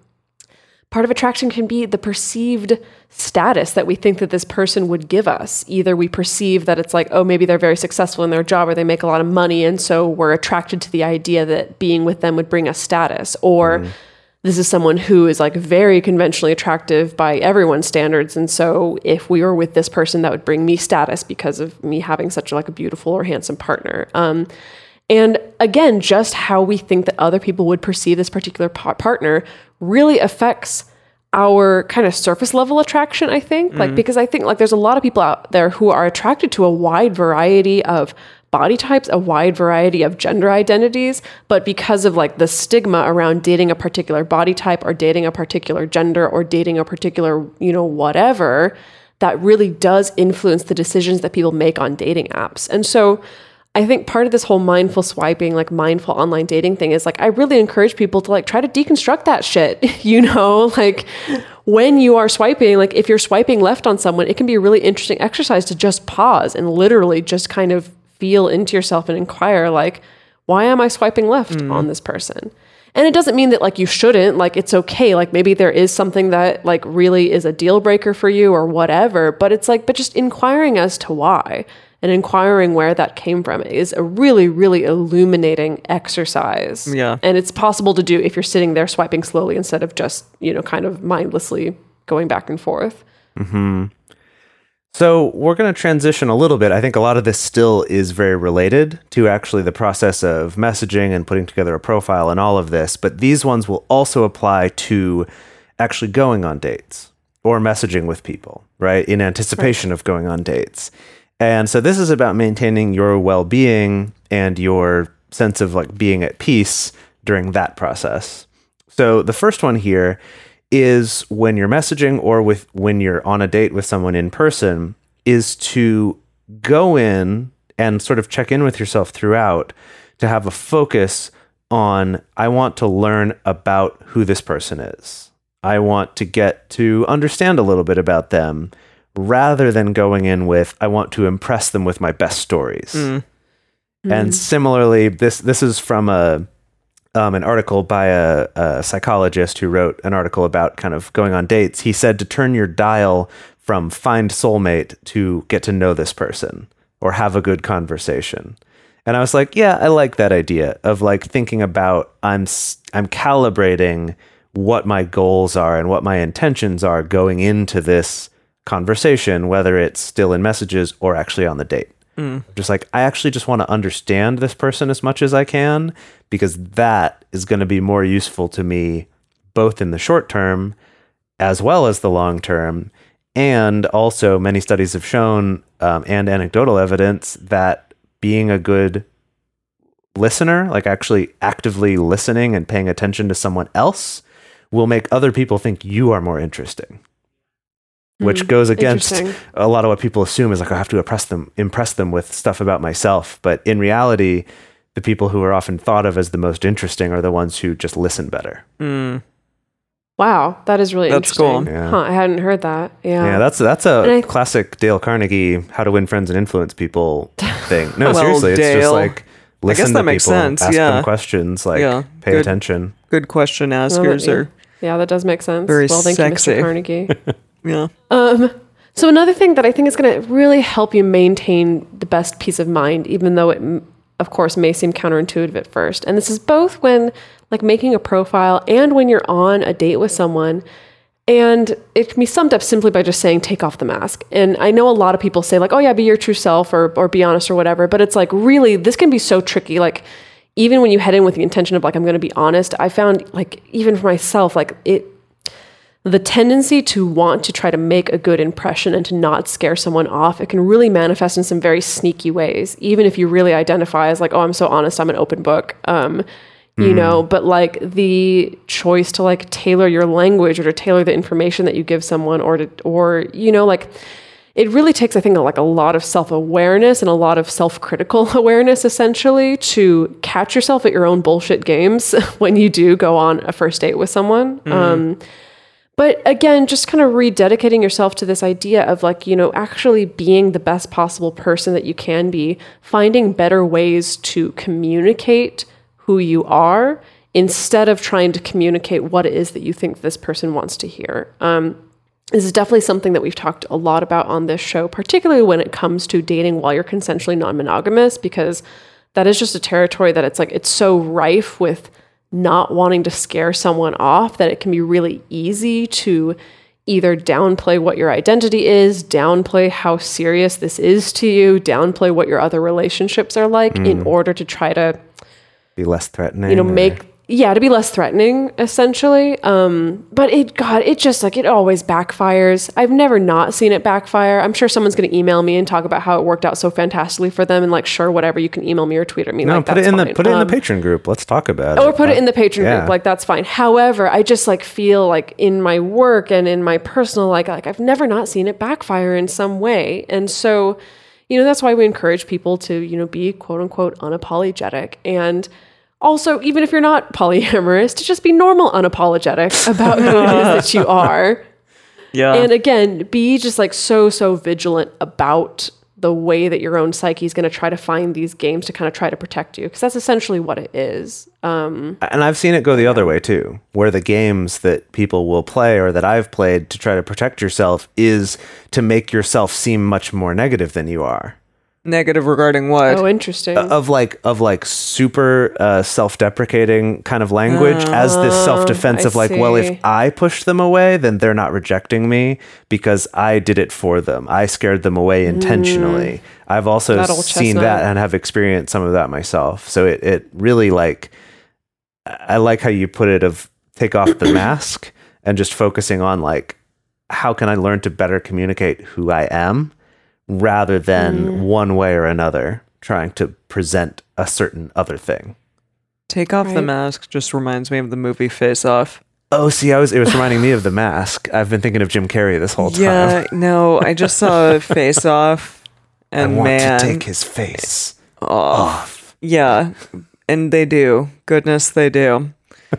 Part of attraction can be the perceived status that we think that this person would give us. Either we perceive that it's like, oh, maybe they're very successful in their job or they make a lot of money, and so we're attracted to the idea that being with them would bring us status. Or this is someone who is like very conventionally attractive by everyone's standards, and so if we were with this person, that would bring me status because of me having such like a beautiful or handsome partner. And again, just how we think that other people would perceive this particular partner really affects our kind of surface level attraction, I think. Like, because I think like there's a lot of people out there who are attracted to a wide variety of body types, a wide variety of gender identities, but because of like the stigma around dating a particular body type or dating a particular gender or dating a particular, whatever, that really does influence the decisions that people make on dating apps. And so I think part of this whole mindful swiping, like mindful online dating thing is like, I really encourage people to like try to deconstruct that shit, like when you are swiping, like if you're swiping left on someone, it can be a really interesting exercise to just pause and literally just kind of feel into yourself and inquire like, why am I swiping left on this person? And it doesn't mean that like you shouldn't, like it's okay. Like maybe there is something that like really is a deal breaker for you or whatever, but it's like, but just inquiring as to why. And inquiring where that came from is a really, really illuminating exercise. Yeah. And it's possible to do if you're sitting there swiping slowly instead of just, kind of mindlessly going back and forth. Mm-hmm. So we're going to transition a little bit. I think a lot of this still is very related to actually the process of messaging and putting together a profile and all of this. But these ones will also apply to actually going on dates or messaging with people, right? In anticipation of going on dates. And so this is about maintaining your well-being and your sense of like being at peace during that process. So the first one here is when you're messaging or when you're on a date with someone in person is to go in and sort of check in with yourself throughout to have a focus on, I want to learn about who this person is. I want to get to understand a little bit about them, rather than going in with, I want to impress them with my best stories. And similarly, this is from an article by a psychologist who wrote an article about kind of going on dates. He said to turn your dial from find soulmate to get to know this person or have a good conversation. And I was like, yeah, I like that idea of like thinking about I'm calibrating what my goals are and what my intentions are going into this conversation, whether it's still in messages or actually on the date. Just like, I actually just want to understand this person as much as I can, because that is going to be more useful to me, both in the short term as well as the long term. And also many studies have shown, and anecdotal evidence, that being a good listener, like actually actively listening and paying attention to someone else, will make other people think you are more interesting. Which goes against a lot of what people assume is like, I have to impress them with stuff about myself. But in reality, the people who are often thought of as the most interesting are the ones who just listen better. Wow, that is really That's interesting. cool. Yeah. Huh, I hadn't heard that. Yeah, that's a classic Dale Carnegie, how to win friends and influence people thing. No, Well, seriously, it's just Dale, like listen guess to that makes people, sense, ask yeah. them questions, like pay Good. attention. Good question askers are, Yeah, that does make sense. Very well, thank sexy. you, Mr. Carnegie. yeah. So another thing that I think is going to really help you maintain the best peace of mind, even though it, of course, may seem counterintuitive at first. And this is both when like making a profile and when you're on a date with someone. And it can be summed up simply by just saying, take off the mask. And I know a lot of people say like, oh yeah, be your true self or be honest or whatever. But it's like, really, this can be so tricky. Like even when you head in with the intention of like, I'm going to be honest, I found like, even for myself, like the tendency to want to try to make a good impression and to not scare someone off, it can really manifest in some very sneaky ways. Even if you really identify as like, oh, I'm so honest, I'm an open book. you know, but like the choice to like tailor your language or to tailor the information that you give someone or you know, like it really takes, I think, like a lot of self-awareness and a lot of self-critical awareness, essentially, to catch yourself at your own bullshit games when you do go on a first date with someone. But again, just kind of rededicating yourself to this idea of like, you know, actually being the best possible person that you can be, finding better ways to communicate who you are instead of trying to communicate what it is that you think this person wants to hear. This is definitely something that we've talked a lot about on this show, particularly when it comes to dating while you're consensually non-monogamous, because that is just a territory that it's like, it's so rife with not wanting to scare someone off that it can be really easy to either downplay what your identity is, downplay how serious this is to you, downplay what your other relationships are like in order to try to Be less threatening. you know, to be less threatening, essentially. But it just like, it always backfires. I've never not seen it backfire. I'm sure someone's going to email me and talk about how it worked out so fantastically for them. And like, sure, whatever, you can email me or tweet at me. No, like, put it that's in fine. the Patreon group. Let's talk about it. Or put it in the Patreon yeah. group. Like, that's fine. However, I just like feel like in my work and in my personal, like I've never not seen it backfire in some way. And so, you know, that's why we encourage people to, you know, be quote unquote unapologetic. And also, even if you're not polyamorous, to just be normal unapologetic about who it is that you are. Yeah. And again, be just like so vigilant about the way that your own psyche is going to try to find these games to kind of try to protect you, because that's essentially what it is. And I've seen it go the other way too, where the games that people will play or that I've played to try to protect yourself is to make yourself seem much more negative than you are. Negative regarding what? Oh, interesting. Of like super self-deprecating kind of language as this self-defense I of like, well, see. if I push them away, then they're not rejecting me because I did it for them. I scared them away intentionally. I've also That old seen chestnut. that and have experienced some of that myself. So it really like, I like how you put it of take off the mask and just focusing on like, how can I learn to better communicate who I am? Rather than one way or another trying to present a certain other thing. Take off the Right. mask just reminds me of the movie Face Off. Oh, see, it was reminding me of The Mask. I've been thinking of Jim Carrey this whole time. Yeah, no, I just saw Face Off, I and want man, to take his face oh, off. yeah, and they do. Goodness, they do.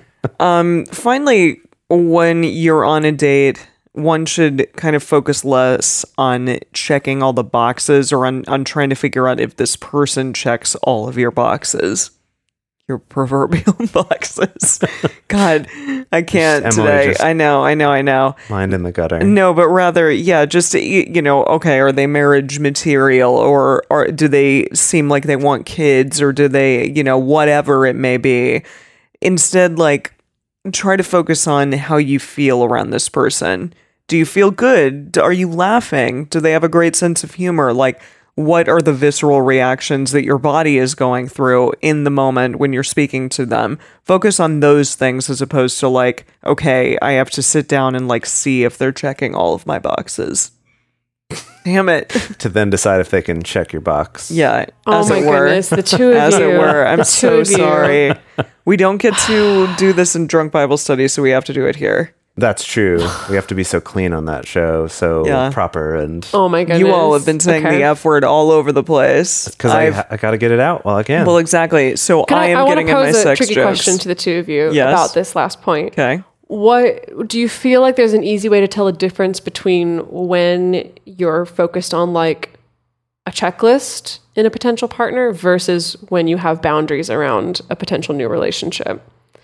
Finally, when you're on a date, one should kind of focus less on checking all the boxes or on trying to figure out if this person checks all of your boxes. Your proverbial boxes. God, I can't Emily today. just- I know. Mind in the gutter. No, but rather, yeah, just, you know, okay, are they marriage material, or do they seem like they want kids, or do they, you know, whatever it may be. Instead, like, try to focus on how you feel around this person. Do you feel good? Are you laughing? Do they have a great sense of humor? Like, what are the visceral reactions that your body is going through in the moment when you're speaking to them? Focus on those things as opposed to like, okay, I have to sit down and like see if they're checking all of my boxes. Damn it. To then decide if they can check your box. Yeah, Oh as my it were. goodness, the two of As you. it were. I'm The so two of you. sorry. We don't get to do this in Drunk Bible Study, so we have to do it here. That's true. We have to be so clean on that show, so Yeah. proper, and Oh my goodness. You all have been saying Okay. the F word all over the place. because I got to get it out while I can. Well, exactly. So Can I am want getting to in my pose a sex tricky jokes. question to the two of you Yes. about this last point. Okay. What do you feel like there's an easy way to tell a difference between when you're focused on like a checklist in a potential partner versus when you have boundaries around a potential new relationship?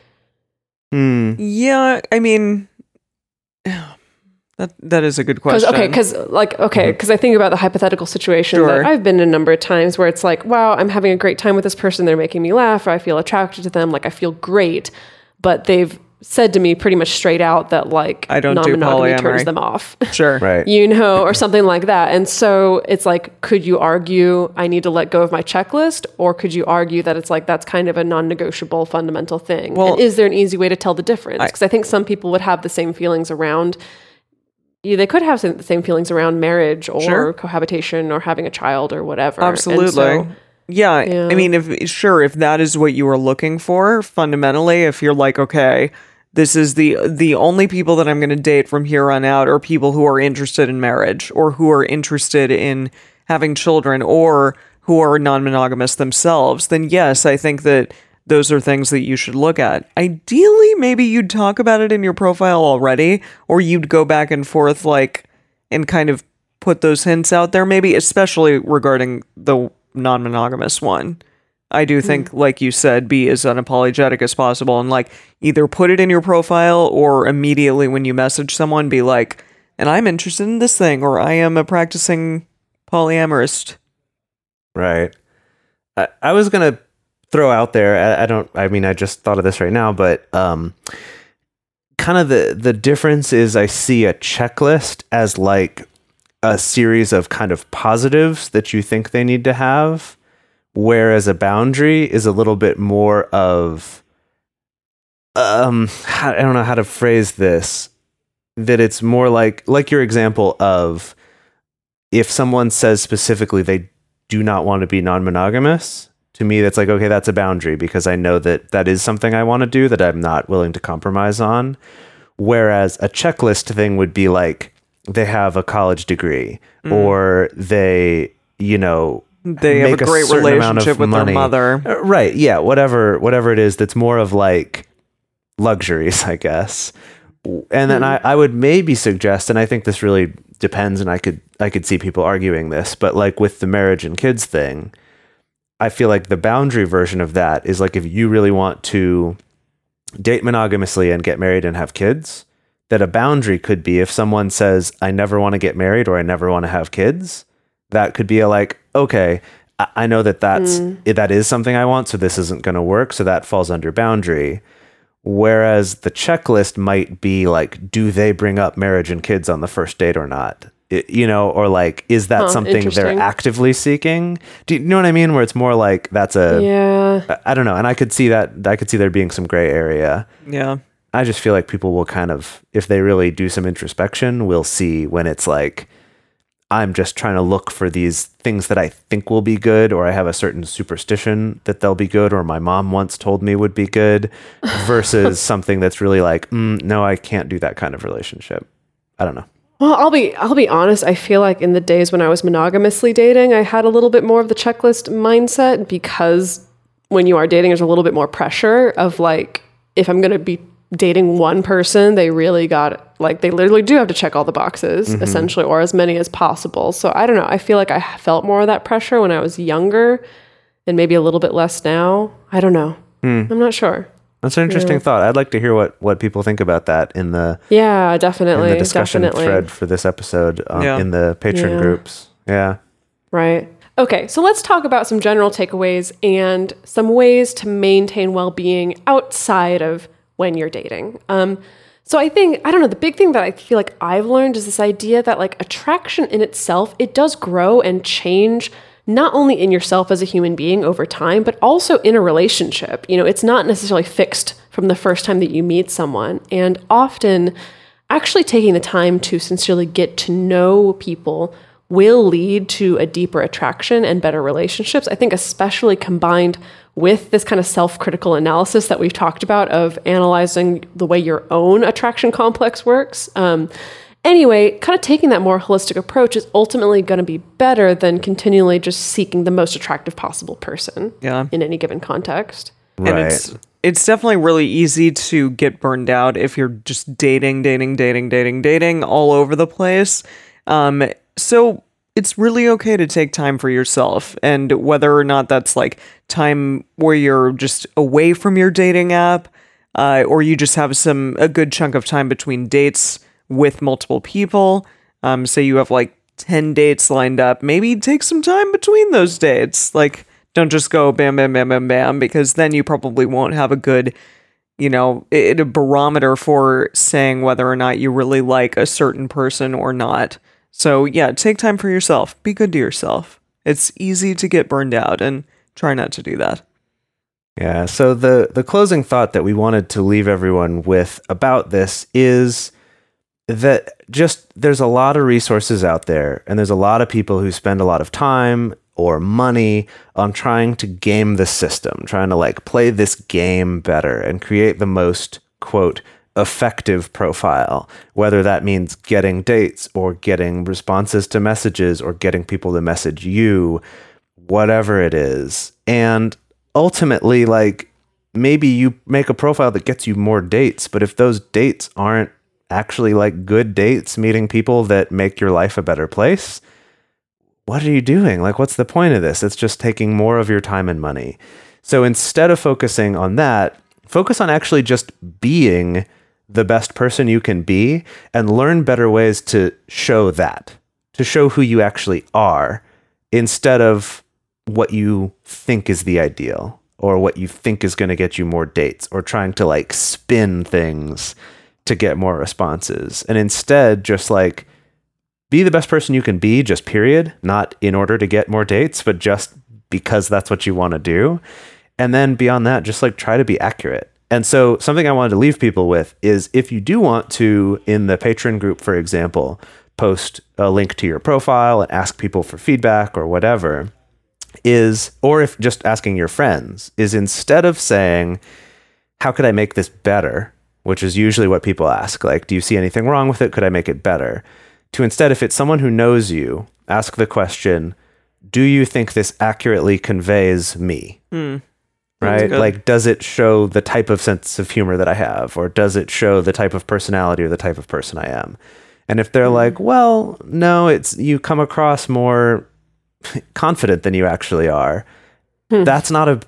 Yeah, I mean, that is a good question. Because I think about the hypothetical situation Sure. that I've been in a number of times where it's like, wow, I'm having a great time with this person. They're making me laugh, or I feel attracted to them. Like I feel great, but they've said to me pretty much straight out that like I don't do non-monogamy polyamory. turns them off. Sure. right. You know, or something like that. And so it's like, could you argue I need to let go of my checklist? Or could you argue that it's like, that's kind of a non-negotiable fundamental thing? Well, and is there an easy way to tell the difference? Because I think some people would have the same feelings around, they could have the same feelings around marriage or Sure. cohabitation or having a child or whatever. And Absolutely. so Yeah, Yeah. I mean, if that is what you were looking for, fundamentally, if you're like, okay, this is the only people that I'm going to date from here on out are people who are interested in marriage or who are interested in having children or who are non-monogamous themselves, then yes, I think that those are things that you should look at. Ideally, maybe you'd talk about it in your profile already, or you'd go back and forth and kind of put those hints out there, maybe, especially regarding the non-monogamous one. I do think, like you said, be as unapologetic as possible and either put it in your profile or immediately when you message someone be like, and I'm interested in this thing, or I am a practicing polyamorist. Right. I was going to throw out there, I just thought of this right now, but kind of the difference is I see a checklist as a series of kind of positives that you think they need to have, whereas a boundary is a little bit more of I don't know how to phrase this, that it's more like your example of if someone says specifically they do not want to be non-monogamous, to me that's okay, that's a boundary because I know that is something I want to do that I'm not willing to compromise on. Whereas a checklist thing would be they have a college degree or they They have a great relationship with their mother. Right. Yeah. Whatever it is, that's more of luxuries, I guess. And then I would maybe suggest, and I think this really depends, and I could see people arguing this, but with the marriage and kids thing, I feel like the boundary version of that is if you really want to date monogamously and get married and have kids, that a boundary could be if someone says, I never want to get married or I never want to have kids, that could be okay, I know that is something I want, so this isn't going to work. So that falls under boundary. Whereas the checklist might be do they bring up marriage and kids on the first date or not? Or is that something they're actively seeking? Do you know what I mean? Where it's more that's I don't know. And I could see there being some gray area. Yeah. I just feel people will kind of, if they really do some introspection, will see when it's I'm just trying to look for these things that I think will be good, or I have a certain superstition that they'll be good, or my mom once told me would be good, versus something that's really no, I can't do that kind of relationship. I don't know. Well, I'll be honest. I feel in the days when I was monogamously dating, I had a little bit more of the checklist mindset because when you are dating, there's a little bit more pressure of if I'm going to be dating one person, they really got they literally do have to check all the boxes essentially, or as many as possible. So I don't know. I feel I felt more of that pressure when I was younger and maybe a little bit less now. I don't know. I'm not sure. That's an interesting thought. I'd like to hear what people think about that in the definitely in the discussion thread for this episode in the Patreon groups. Yeah. Right. Okay, so let's talk about some general takeaways and some ways to maintain well-being outside of when you're dating. So I think, I don't know, the big thing that I feel I've learned is this idea that attraction in itself, it does grow and change not only in yourself as a human being over time, but also in a relationship. It's not necessarily fixed from the first time that you meet someone. And often actually taking the time to sincerely get to know people will lead to a deeper attraction and better relationships. I think especially combined with this kind of self-critical analysis that we've talked about of analyzing the way your own attraction complex works. Anyway, kind of taking that more holistic approach is ultimately going to be better than continually just seeking the most attractive possible person in any given context. Right. And it's definitely really easy to get burned out if you're just dating all over the place. So it's really okay to take time for yourself, and whether or not that's time where you're just away from your dating app, or you just have a good chunk of time between dates with multiple people. Say you have 10 dates lined up, maybe take some time between those dates. Don't just go bam, bam, bam, bam, bam, because then you probably won't have a good, a barometer for saying whether or not you really like a certain person or not. So yeah, take time for yourself. Be good to yourself. It's easy to get burned out, and try not to do that. Yeah, so the closing thought that we wanted to leave everyone with about this is that just there's a lot of resources out there, and there's a lot of people who spend a lot of time or money on trying to game the system, trying to like play this game better and create the most, quote, effective profile, whether that means getting dates or getting responses to messages or getting people to message you, whatever it is. And ultimately, like, maybe you make a profile that gets you more dates, but if those dates aren't actually like good dates, meeting people that make your life a better place, what are you doing? Like, what's the point of this? It's just taking more of your time and money. So instead of focusing on that, focus on actually just being the best person you can be and learn better ways to show that, to show who you actually are instead of what you think is the ideal or what you think is going to get you more dates or trying to like spin things to get more responses. And instead just like be the best person you can be, just period, not in order to get more dates, but just because that's what you want to do. And then beyond that, just like try to be accurate. And so something I wanted to leave people with is if you do want to, in the Patreon group, for example, post a link to your profile and ask people for feedback or whatever, or if just asking your friends, is instead of saying, how could I make this better? Which is usually what people ask. Like, do you see anything wrong with it? Could I make it better? To instead, if it's someone who knows you, ask the question, do you think this accurately conveys me? Right? Like, does it show the type of sense of humor that I have? Or does it show the type of personality or the type of person I am? And if they're like, well, no, you come across more confident than you actually are, that's not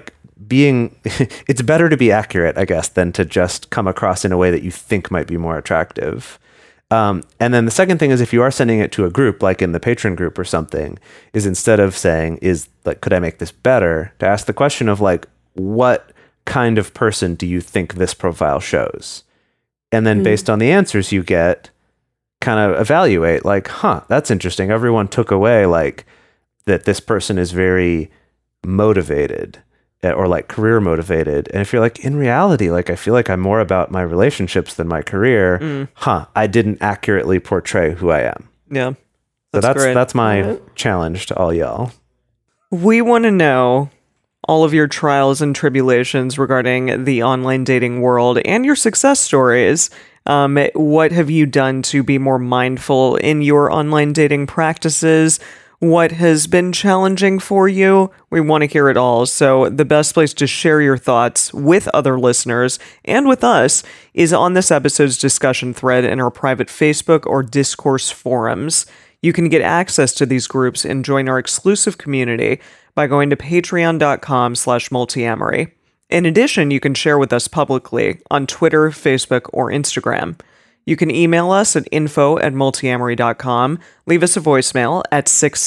it's better to be accurate, I guess, than to just come across in a way that you think might be more attractive. And then the second thing is if you are sending it to a group, like in the Patreon group or something, is instead of saying, could I make this better? To ask the question of like, what kind of person do you think this profile shows? And then based on the answers you get, kind of evaluate like, that's interesting. Everyone took away like that this person is very motivated or like career motivated. And if you're like, in reality, like, I feel like I'm more about my relationships than my career. I didn't accurately portray who I am. Yeah. So great. that's my challenge to all y'all. We want to know all of your trials and tribulations regarding the online dating world and your success stories. What have you done to be more mindful in your online dating practices? What has been challenging for you? We want to hear it all. So the best place to share your thoughts with other listeners and with us is on this episode's discussion thread in our private Facebook or Discourse forums. You can get access to these groups and join our exclusive community by going to patreon.com/multiamory. In addition, you can share with us publicly on Twitter, Facebook, or Instagram. You can email us at info@multiamory.com, leave us a voicemail at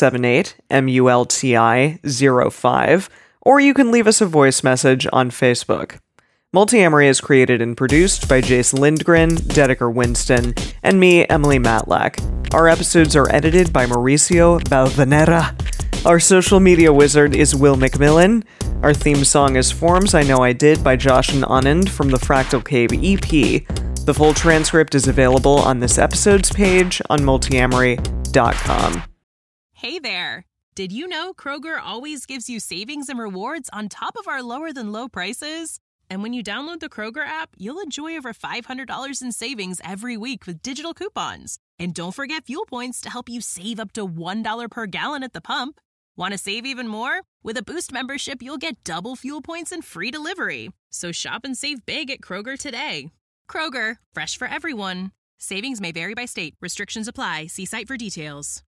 678-MULTI-05, or you can leave us a voice message on Facebook. Multiamory is created and produced by Jace Lindgren, Dedeker Winston, and me, Emily Matlack. Our episodes are edited by Mauricio Balvanera. Our social media wizard is Will McMillan. Our theme song is Forms I Know I Did by Josh and Anand from the Fractal Cave EP. The full transcript is available on this episode's page on multiamory.com. Hey there! Did you know Kroger always gives you savings and rewards on top of our lower than low prices? And when you download the Kroger app, you'll enjoy over $500 in savings every week with digital coupons. And don't forget fuel points to help you save up to $1 per gallon at the pump. Want to save even more? With a Boost membership, you'll get double fuel points and free delivery. So shop and save big at Kroger today. Kroger, fresh for everyone. Savings may vary by state. Restrictions apply. See site for details.